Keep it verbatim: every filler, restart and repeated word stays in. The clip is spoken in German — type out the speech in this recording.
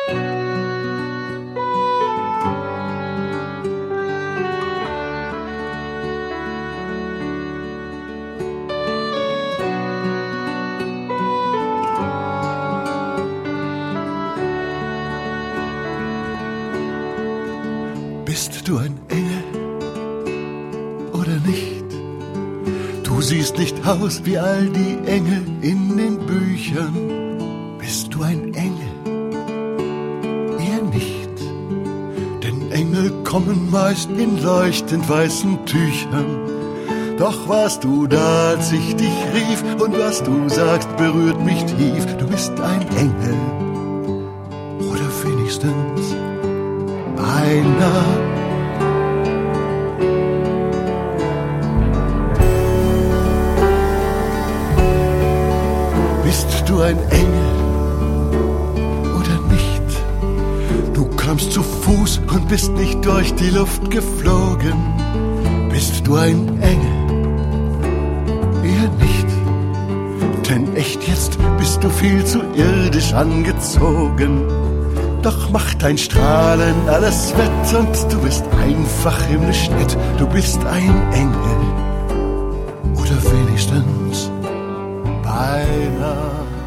Bist du ein Engel oder nicht? Du siehst nicht aus wie all die Engel in den Büchern. Bist du ein Engel? Eher nicht. Denn Engel kommen meist in leuchtend weißen Tüchern. Doch warst du da, als ich dich rief, und was du sagst, berührt mich tief. Du bist ein Engel oder wenigstens einer. Bist du ein Engel oder nicht? Du kamst zu Fuß und bist nicht durch die Luft geflogen. Bist du ein Engel? Eher nicht. Denn echt jetzt bist du viel zu irdisch angezogen. Doch macht dein Strahlen alles wett und du bist einfach himmlisch nett. Du bist ein Engel oder wenigstens beinahe.